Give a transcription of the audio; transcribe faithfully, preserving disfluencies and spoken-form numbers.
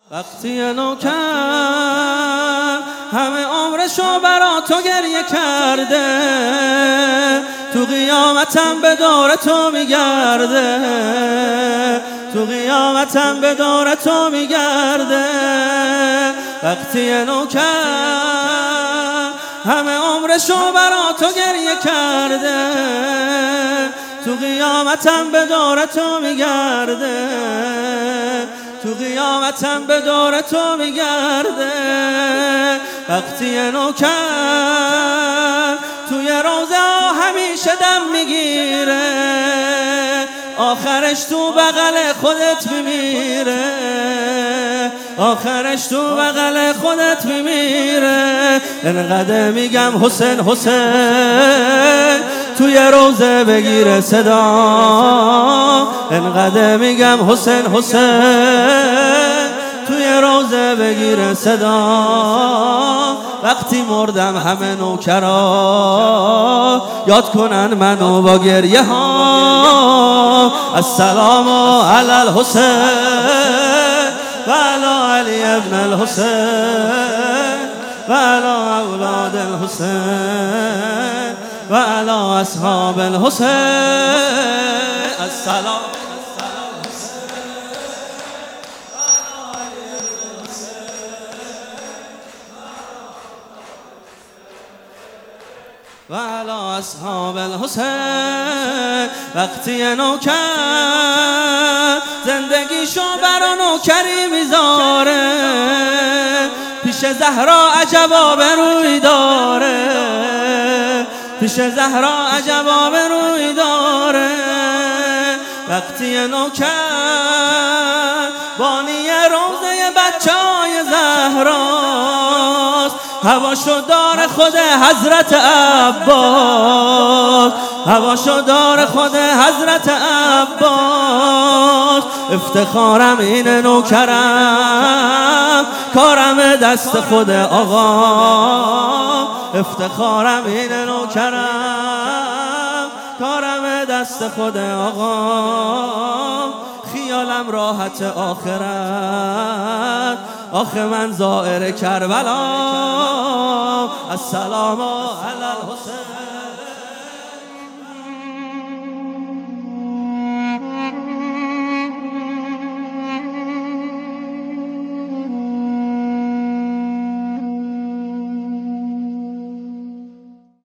وقتی نوکر همه عمرشو برا تو گریه کرده، تو قیامتم به دور تو میگرده، تو قیامتم به دور تو میگرده. وقتی نوکر همه عمرشو برا تو گریه کرده، تو قیامتم به دور تو میگرده، تو قیامتم به دور تو میگرده. وقتی نوکر توی روزه همیشه دم میگیره، آخرش تو بغل خودت میمیره، آخرش تو بغل خودت میمیره. انقدر میگم حسین حسین توی روزه بگیره صدا، انقدر میگم حسین حسین توی روزه بگیره صدا. وقتی مردم همه نوکرا یاد کنن منو با گریه ها. السلام علی الحسین و علی علی ابن الحسین و علی اولاد الحسین و علی اصحاب الحسین. السلام و علی اصحاب الحسین. وقتی نوکر زندگیشو برا نوکری میذاره، پیش زهرا عجبا به روی داره، پیش زهرا عجبا به روی داره. وقتی نوکر بانی روضه بچه های زهراست، هواشو دار خود حضرت عباس، هواشو دار خود حضرت عباس. افتخارم این نوکرم، کارم دست خود آقا، افتخارم این نوکرم، کارم دست خود آقا. خیالم راحت آخرت، آخه من زائر کربلا. السلام علی الحسین.